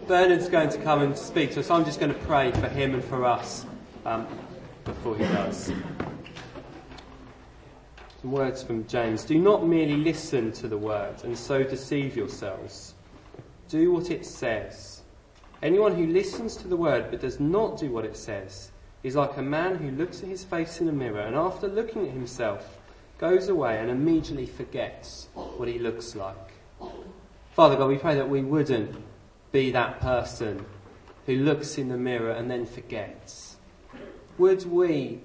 Bernard's going to come and speak to us. I'm just going to pray for him and for us before he does. Some words from James. Do not merely listen to the word and so deceive yourselves. Do what it says. Anyone who listens to the word but does not do what it says is like a man who looks at his face in a mirror and after looking at himself goes away and immediately forgets what he looks like. Father God, we pray that we wouldn't be that person who looks in the mirror and then forgets. Would we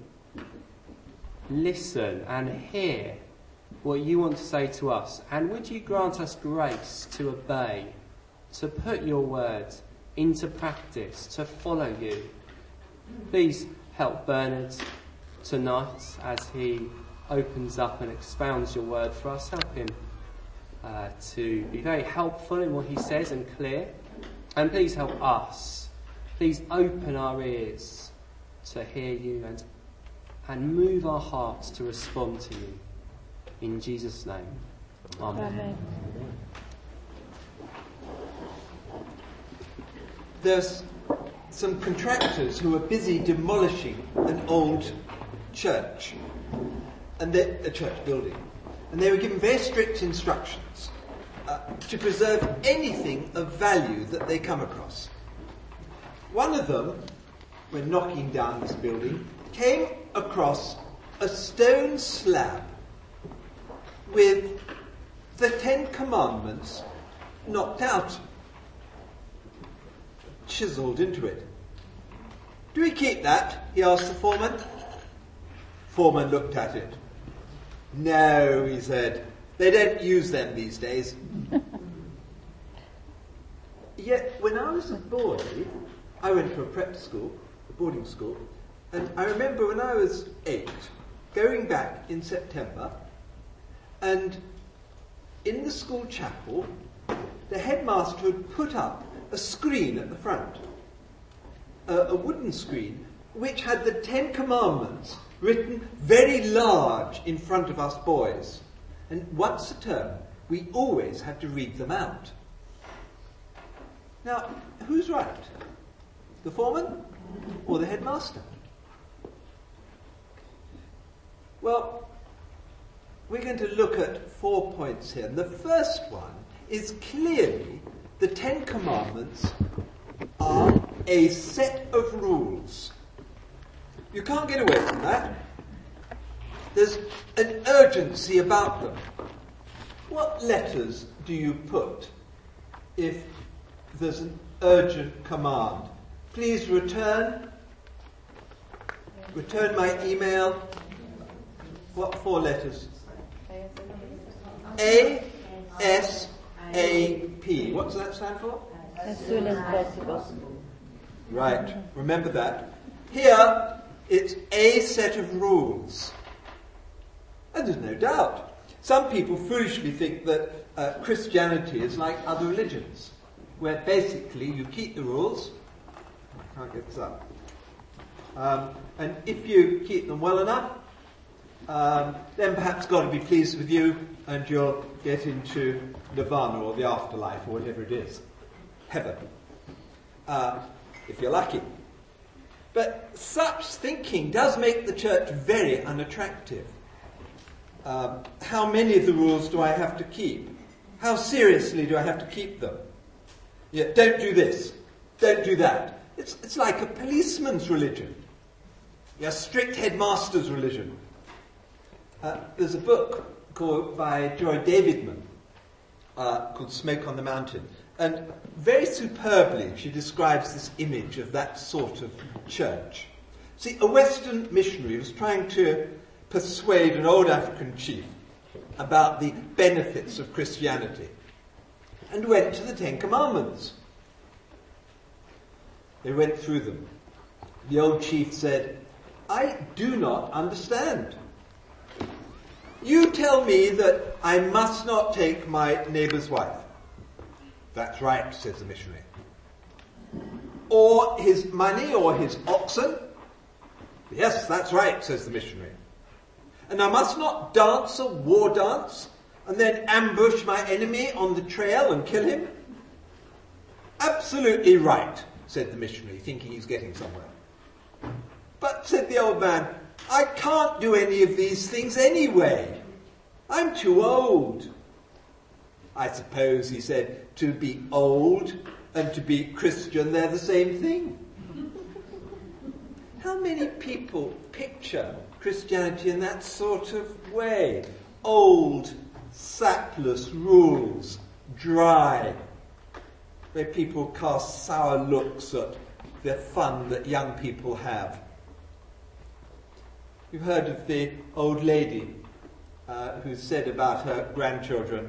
listen and hear what you want to say to us? And would you grant us grace to obey, to put your word into practice, to follow you? Please help Bernard tonight as he opens up and expounds your word for us. Help him to be very helpful in what he says and clear. And please help us. Please open our ears to hear you and move our hearts to respond to you. In Jesus' name. Amen. Amen. There's some contractors who are busy demolishing an old church, and a church building. And they were given very strict instructions to preserve anything of value that they come across. One of them, when knocking down this building, came across a stone slab with the 10 Commandments knocked out, chiseled into it. "Do we keep that?" he asked the foreman. Foreman looked at it. "No," he said, "they don't use them these days." Yet, when I was a boy, I went to a prep school, a boarding school, and I remember when I was 8, going back in September, and in the school chapel, the headmaster had put up a screen at the front, a wooden screen, which had the 10 Commandments written very large in front of us boys. And once a term, we always had to read them out. Now, who's right? The foreman or the headmaster? Well, we're going to look at 4 points here. And the first one is clearly the 10 Commandments are a set of rules. You can't get away from that. There's an urgency about them. What letters do you put if there's an urgent command? Please return my email. What 4 letters? A, S, A, P. What does that stand for? As soon as possible. Right, remember that. Here, it's a set of rules. And there's no doubt. Some people foolishly think that Christianity is like other religions, where basically you keep the rules. I can't get this up. And if you keep them well enough, then perhaps God will be pleased with you and you'll get into nirvana or the afterlife or whatever it is. Heaven. If you're lucky. But such thinking does make the church very unattractive. How many of the rules do I have to keep? How seriously do I have to keep them? Yeah, don't do this. Don't do that. It's like a policeman's religion. Yeah, strict headmaster's religion. There's a book by Joy Davidman called Smoke on the Mountain. And very superbly she describes this image of that sort of church. See, a Western missionary was trying to persuade an old African chief about the benefits of Christianity and went to the 10 Commandments. They went through them. The old chief said, "I do not understand. You tell me that I must not take my neighbour's wife." "That's right," says the missionary. "Or his money or his oxen?" "Yes, that's right," says the missionary. "And I must not dance a war dance and then ambush my enemy on the trail and kill him?" absolutely right, said the missionary, thinking he's getting somewhere. But, said the old man, I can't do any of these things anyway. I'm too old. I suppose, he said, to be old and to be Christian, they're the same thing. How many people picture Christianity in that sort of way? Old, sapless rules, dry, where people cast sour looks at the fun that young people have. You've heard of the old lady who said about her grandchildren,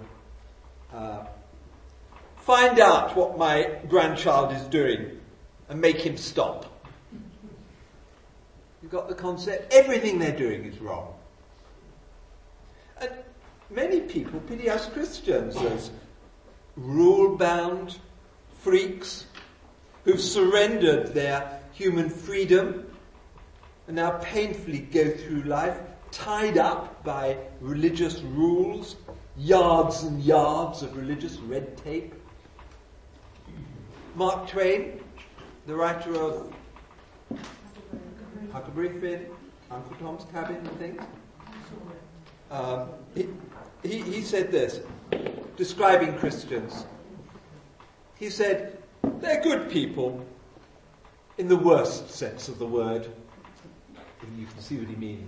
find out what my grandchild is doing and make him stop. You've got the concept, everything they're doing is wrong. And many people pity us Christians as rule-bound freaks who've surrendered their human freedom and now painfully go through life tied up by religious rules, yards and yards of religious red tape. Mark Twain, the writer of Huckleberry Finn, Uncle Tom's Cabin and things, he said this, describing Christians. He said, they're good people in the worst sense of the word. And you can see what he means.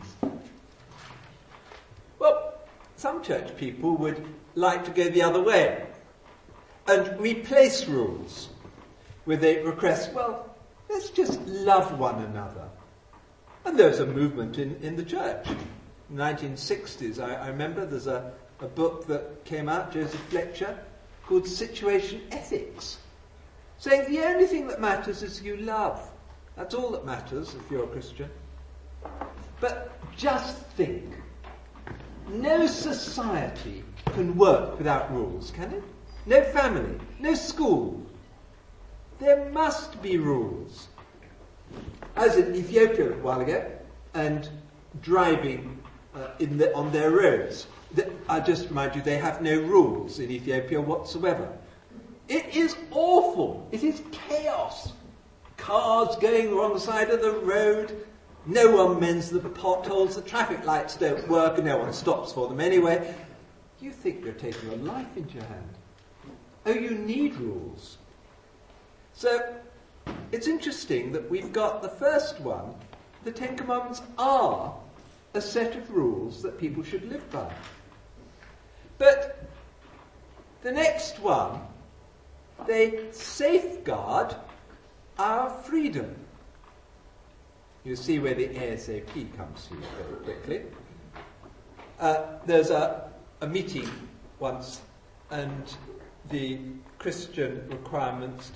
Well, some church people would like to go the other way and replace rules with a request, well, let's just love one another. And there's a movement in the church. In the 1960s, I remember there's a book that came out, Joseph Fletcher, called Situation Ethics, saying the only thing that matters is you love. That's all that matters if you're a Christian. But just think, no society can work without rules, can it? No family, no school. There must be rules. I was in Ethiopia a while ago and driving on their roads. I just remind you, they have no rules in Ethiopia whatsoever. It is awful. It is chaos. Cars going the wrong side of the road. No one mends the potholes. The traffic lights don't work and no one stops for them anyway. You think you're taking your life into your hand. Oh, you need rules. So, it's interesting that we've got the first one. The Ten Commandments are a set of rules that people should live by. But the next one, they safeguard our freedom. You see where the ASAP comes through very quickly. There's a meeting once, and the Christian requirements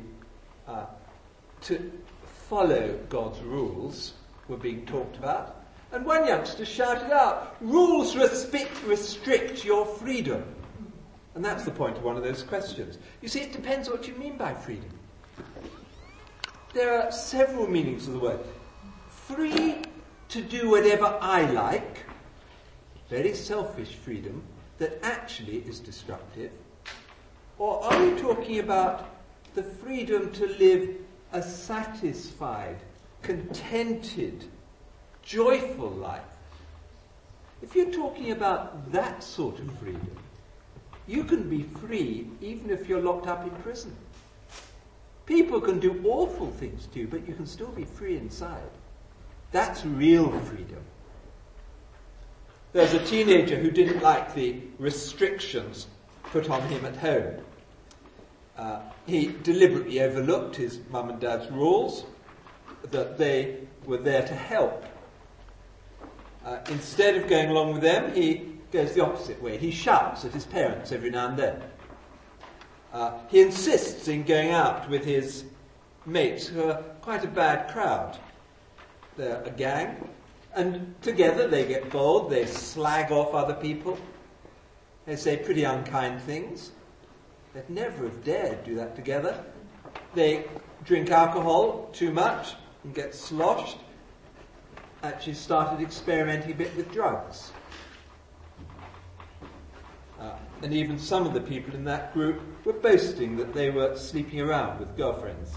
to follow God's rules were being talked about. And one youngster shouted out, rules restrict your freedom. And that's the point of one of those questions. You see, it depends what you mean by freedom. There are several meanings of the word. Free to do whatever I like, very selfish freedom, that actually is destructive. Or are we talking about the freedom to live a satisfied, contented, joyful life? If you're talking about that sort of freedom, you can be free even if you're locked up in prison. People can do awful things to you, but you can still be free inside. That's real freedom. There's a teenager who didn't like the restrictions put on him at home. He deliberately overlooked his mum and dad's rules, that they were there to help. Instead of going along with them, he goes the opposite way. He shouts at his parents every now and then. He insists in going out with his mates, who are quite a bad crowd. They're a gang, and together they get bold, they slag off other people, they say pretty unkind things. They'd never have dared do that together. They drink alcohol too much and get sloshed. Actually started experimenting a bit with drugs. And even some of the people in that group were boasting that they were sleeping around with girlfriends.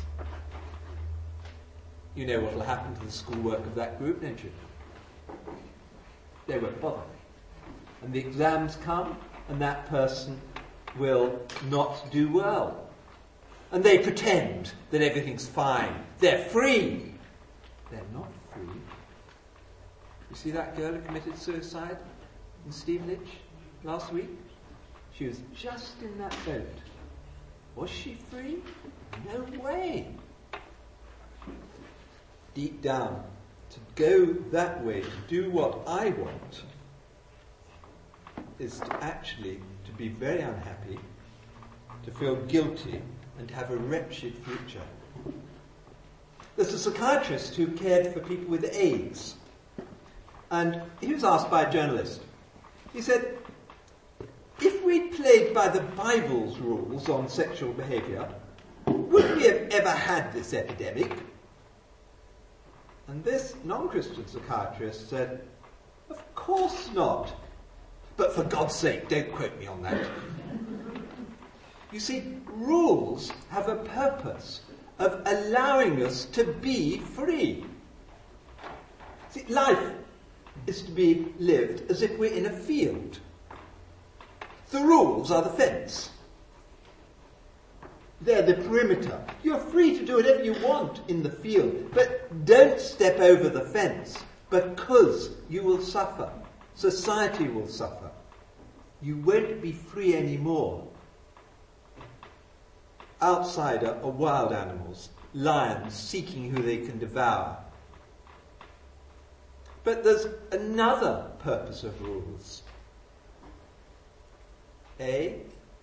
You know what will happen to the schoolwork of that group, don't you? They won't bother. And the exams come, and that person will not do well. And they pretend that everything's fine. They're free. They're not free. You see that girl who committed suicide in Stevenage last week? She was just in that boat. Was she free? No way. Deep down, to go that way, to do what I want, is to actually to be very unhappy, to feel guilty, and to have a wretched future. There's a psychiatrist who cared for people with AIDS, and he was asked by a journalist. He said, if we'd played by the Bible's rules on sexual behaviour, would we have ever had this epidemic? And this non-Christian psychiatrist said, of course not. But for God's sake, don't quote me on that. You see, rules have a purpose of allowing us to be free. See, life is to be lived as if we're in a field. The rules are the fence. They're the perimeter. You're free to do whatever you want in the field, but don't step over the fence, because you will suffer. Society will suffer. You won't be free anymore. Outsider are wild animals, lions seeking who they can devour. But there's another purpose of rules. A,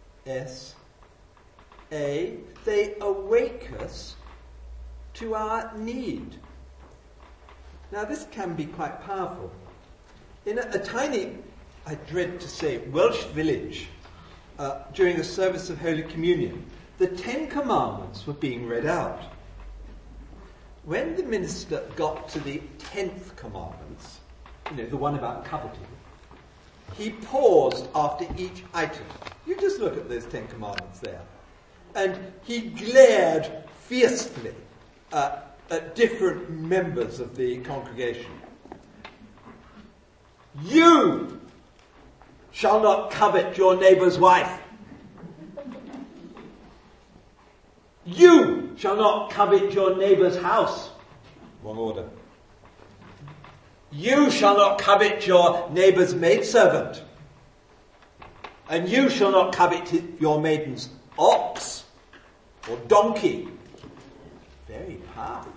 they awake us to our need. Now this can be quite powerful. In a tiny, I dread to say, Welsh village, during a service of Holy Communion, the 10 Commandments were being read out. When the minister got to the 10th Commandments, the one about coveting, he paused after each item. You just look at those 10 Commandments there. And he glared fiercely at different members of the congregation. You shall not covet your neighbour's wife. You shall not covet your neighbour's house. Wrong order. You shall not covet your neighbour's maidservant. And you shall not covet your maiden's ox or donkey. Very powerful.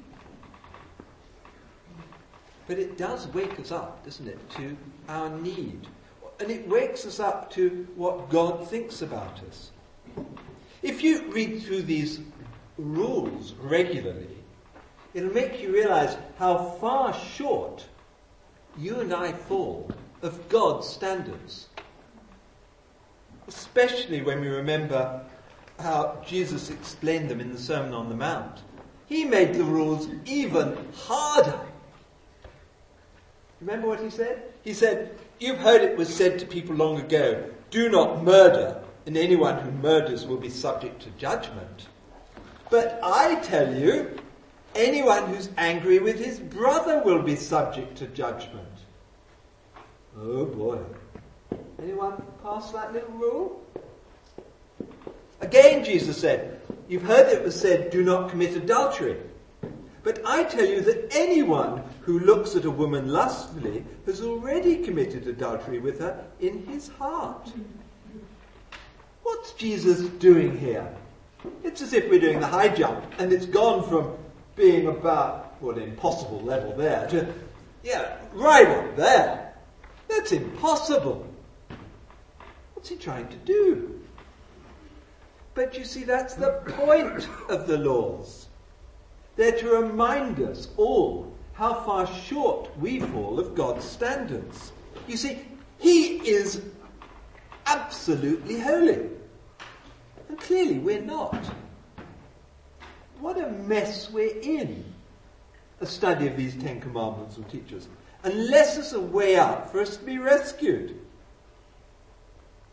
But it does wake us up, doesn't it, to our need. And it wakes us up to what God thinks about us. If you read through these rules regularly, it'll make you realize how far short you and I fall of God's standards. Especially when we remember how Jesus explained them in the Sermon on the Mount. He made the rules even harder. Remember what he said? He said, you've heard it was said to people long ago, do not murder, and anyone who murders will be subject to judgment. But I tell you, anyone who's angry with his brother will be subject to judgment. Oh boy. Anyone pass that little rule? Again, Jesus said, you've heard it was said, do not commit adultery. But I tell you that anyone who looks at a woman lustfully has already committed adultery with her in his heart. What's Jesus doing here? It's as if we're doing the high jump, and it's gone from being about, an impossible level there to, right up there. That's impossible. What's he trying to do? But you see, that's the point of the laws. They're to remind us all how far short we fall of God's standards. You see, he is absolutely holy. And clearly we're not. What a mess we're in. A study of these 10 Commandments will teach us. Unless there's a way out for us to be rescued.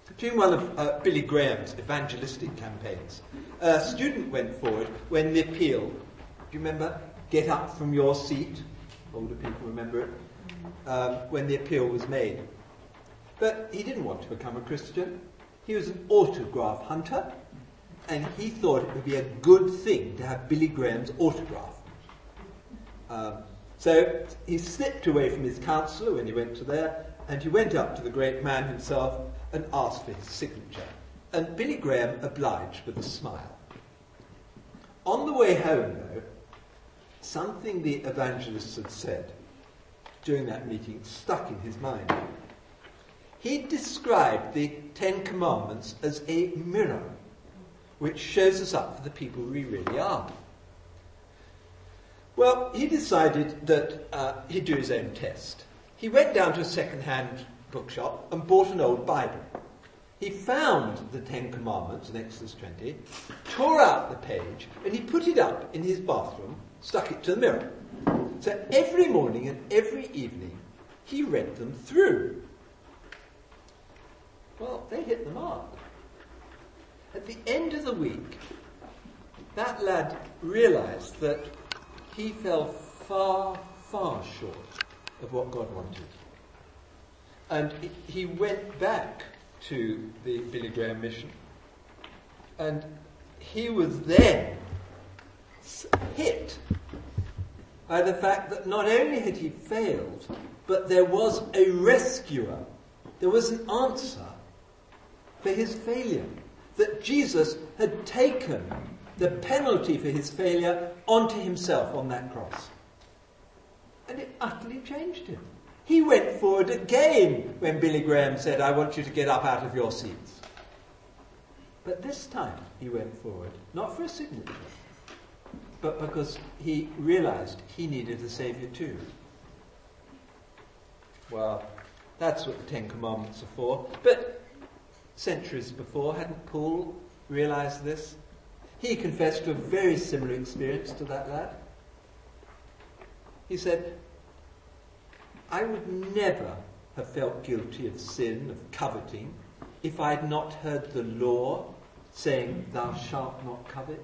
During one of Billy Graham's evangelistic campaigns, a student went forward when the appeal, do you remember, get up from your seat? Older people remember it. When the appeal was made. But he didn't want to become a Christian. He was an autograph hunter, and he thought it would be a good thing to have Billy Graham's autograph. So he slipped away from his counsellor when he went to there, and he went up to the great man himself and asked for his signature. And Billy Graham obliged with a smile. On the way home, though, something the evangelist had said during that meeting stuck in his mind. He described the Ten Commandments as a mirror, which shows us up for the people we really are. Well, he decided that he'd do his own test. He went down to a second-hand bookshop and bought an old Bible. He found the Ten Commandments in Exodus 20, tore out the page, and he put it up in his bathroom, stuck it to the mirror. So every morning and every evening, he read them through. Well, they hit the mark. At the end of the week, that lad realised that he fell far, far short of what God wanted. And he went back to the Billy Graham mission, and he was then hit by the fact that not only had he failed, but there was a rescuer. There was an answer for his failure. That Jesus had taken the penalty for his failure onto himself on that cross. And it utterly changed him. He went forward again when Billy Graham said, I want you to get up out of your seats. But this time he went forward, not for a signature, but because he realized he needed a saviour too. Well, that's what the Ten Commandments are for. But centuries before, hadn't Paul realized this? He confessed to a very similar experience to that lad. He said, I would never have felt guilty of sin, of coveting, if I had not heard the law saying, thou shalt not covet.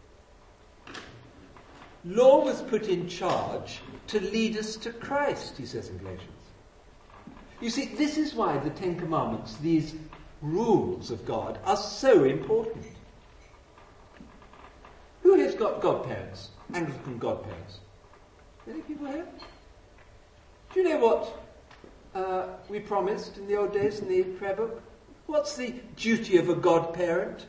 Law was put in charge to lead us to Christ, he says in Galatians. You see, this is why the Ten Commandments, these rules of God, are so important. Who has got godparents? Anglican godparents? Any people here? Do you know what we promised in the old days in the prayer book? What's the duty of a godparent?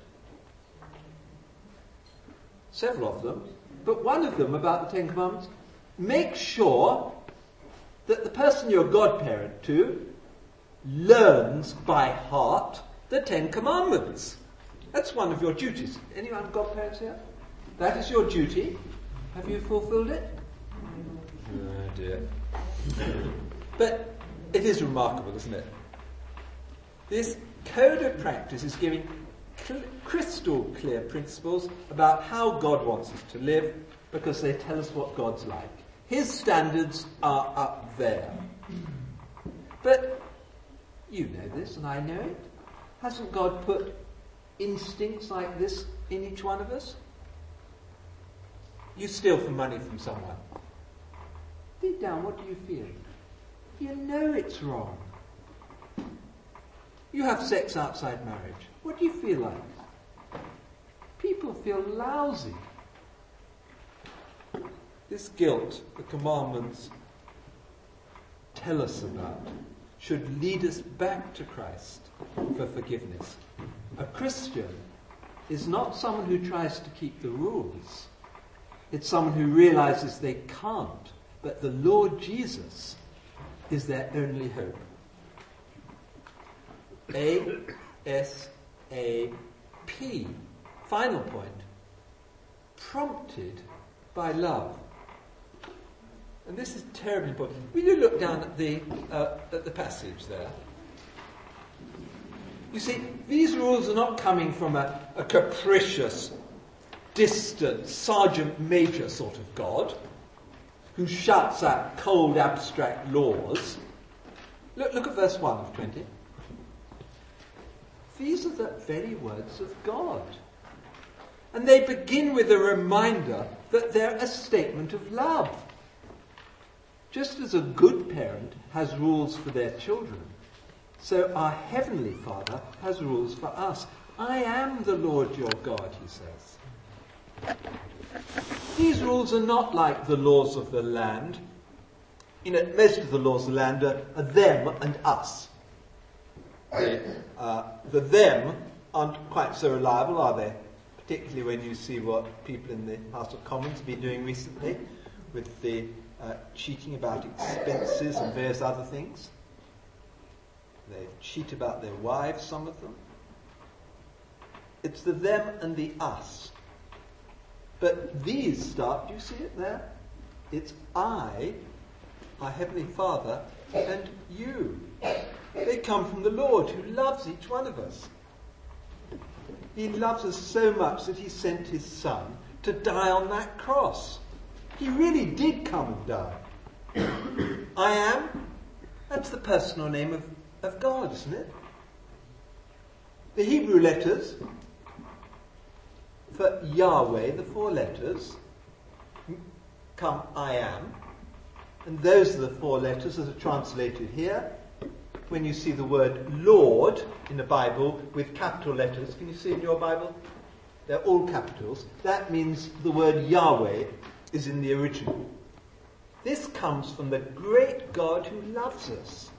Several of them. But one of them about the Ten Commandments, make sure that the person you're godparent to learns by heart the Ten Commandments. That's one of your duties. Anyone godparents here? That is your duty. Have you fulfilled it? Oh dear. But it is remarkable, isn't it? This code of practice is giving crystal clear principles about how God wants us to live, because they tell us what God's like. His standards are up there. But you know this, and I know it. Hasn't God put instincts like this in each one of us? You steal money from someone. Deep down, what do you feel? You know it's wrong. You have sex outside marriage. What do you feel like? People feel lousy. This guilt the commandments tell us about should lead us back to Christ for forgiveness. A Christian is not someone who tries to keep the rules. It's someone who realizes they can't, but the Lord Jesus is their only hope. A-S-A-P. Final point. Prompted by love. And this is terribly important. Will you look down at the passage there? You see, these rules are not coming from a capricious, distant, sergeant major sort of God who shouts out cold, abstract laws. Look at verse 1 of 20. These are the very words of God. And they begin with a reminder that they're a statement of love. Just as a good parent has rules for their children, so our Heavenly Father has rules for us. I am the Lord your God, he says. These rules are not like the laws of the land. Most of the laws of the land are them and us. The them aren't quite so reliable, are they? Particularly when you see what people in the House of Commons have been doing recently with the cheating about expenses and various other things. They cheat about their wives, some of them. It's the them and the us. But these start, do you see it there? It's I, our Heavenly Father, and you. They come from the Lord who loves each one of us. He loves us so much that he sent his Son to die on that cross. He really did come and die. I am, that's the personal name of God, isn't it? The Hebrew letters for Yahweh, the 4 letters, come I am. And those are the 4 letters that are translated here. When you see the word Lord in the Bible with capital letters, can you see in your Bible? They're all capitals. That means the word Yahweh is in the original. This comes from the great God who loves us.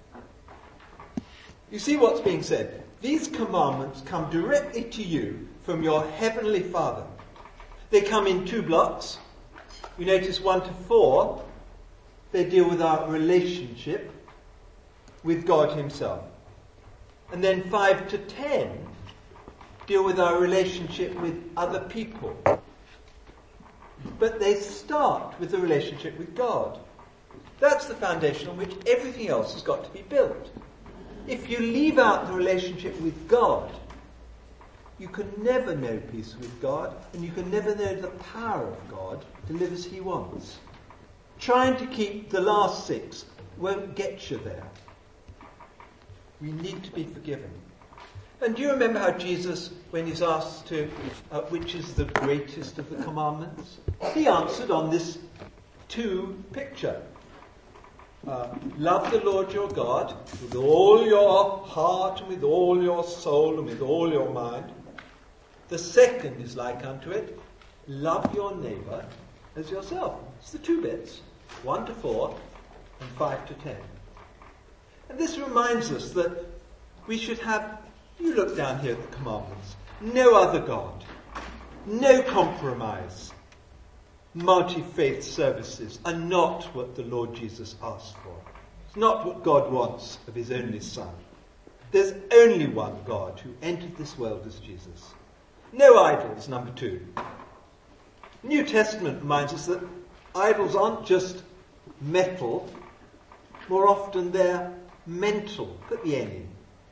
You see what's being said? These commandments come directly to you from your Heavenly Father. They come in 2 blocks. You notice 1 to 4, they deal with our relationship with God himself. And then 5 to 10 deal with our relationship with other people. But they start with the relationship with God. That's the foundation on which everything else has got to be built. If you leave out the relationship with God, you can never know peace with God, and you can never know the power of God to live as he wants. Trying to keep the last 6 won't get you there. We need to be forgiven. And do you remember how Jesus, when he's asked to, which is the greatest of the commandments? He answered on this 2 picture. Love the Lord your God with all your heart and with all your soul and with all your mind. The second is like unto it. Love your neighbour as yourself. It's the 2 bits. 1 to 4 and 5 to 10. And this reminds us that we should have, you look down here at the commandments, no other God, no compromise. Multi-faith services are not what the Lord Jesus asked for. It's not what God wants of his only Son. There's only one God who entered this world as Jesus. No idols, number 2. New Testament reminds us that idols aren't just metal, more often they're mental. Put the N in.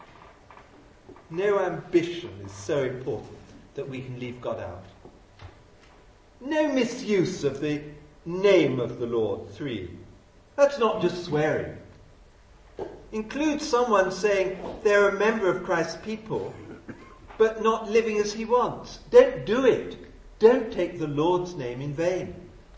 No ambition is so important that we can leave God out. No misuse of the name of the Lord, 3. That's not just swearing. Includes someone saying they're a member of Christ's people, but not living as he wants. Don't do it. Don't take the Lord's name in vain.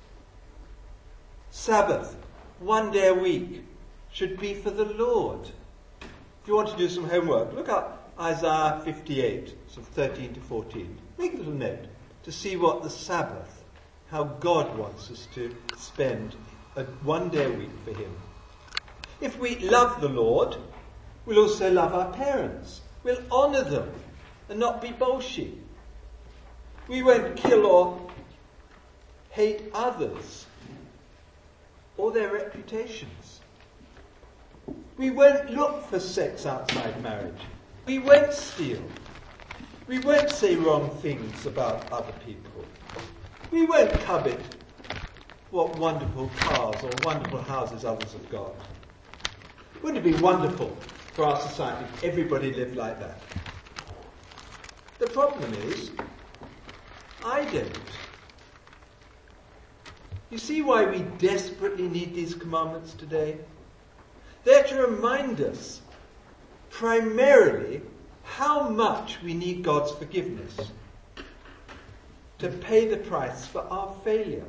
Sabbath, 1 day a week, should be for the Lord. If you want to do some homework, look up Isaiah 58, so 13 to 14. Make a little note to see what the Sabbath, how God wants us to spend 1 day a week for him. If we love the Lord, we'll also love our parents. We'll honour them and not be bolshy. We won't kill or hate others or their reputations. We won't look for sex outside marriage. We won't steal. We won't say wrong things about other people. We won't covet what wonderful cars or wonderful houses others have got. Wouldn't it be wonderful for our society if everybody lived like that? The problem is, I don't. You see why we desperately need these commandments today? They're to remind us primarily how much we need God's forgiveness to pay the price for our failure.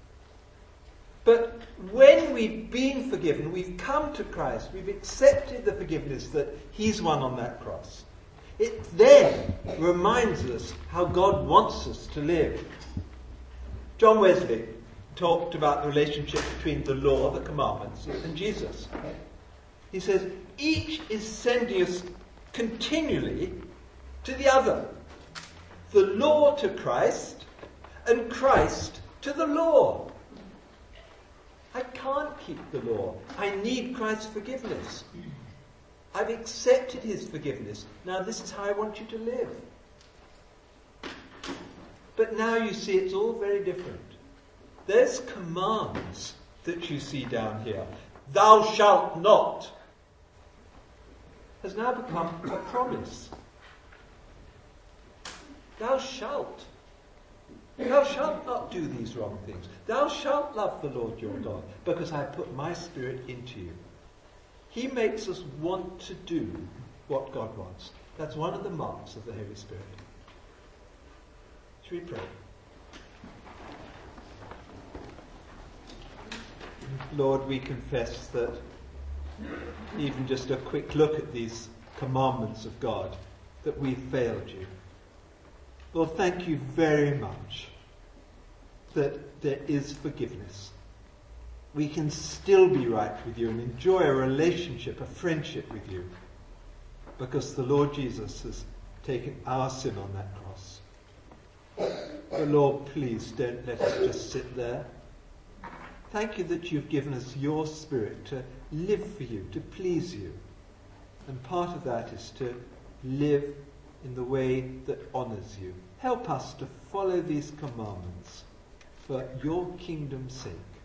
But when we've been forgiven, we've come to Christ, we've accepted the forgiveness that He's won on that cross, it then reminds us how God wants us to live. John Wesley talked about the relationship between the law, the commandments, and Jesus. He says, each is sending us continually to the other. The law to Christ, and Christ to the law. I can't keep the law. I need Christ's forgiveness. I've accepted His forgiveness. Now this is how I want you to live. But now you see it's all very different. There's commands that you see down here. Thou shalt not has now become a promise. Thou shalt. Thou shalt not do these wrong things. Thou shalt love the Lord your God, because I have put my Spirit into you. He makes us want to do what God wants. That's one of the marks of the Holy Spirit. Should we pray? Lord, we confess that even just a quick look at these commandments of God, that we failed you. Lord, thank you very much that there is forgiveness. We can still be right with you and enjoy a relationship, a friendship with you, because the Lord Jesus has taken our sin on that cross. Oh Lord, please don't let us just sit there. Thank you that you've given us your Spirit to live for you, to please you. And part of that is to live in the way that honours you. Help us to follow these commandments for your kingdom's sake.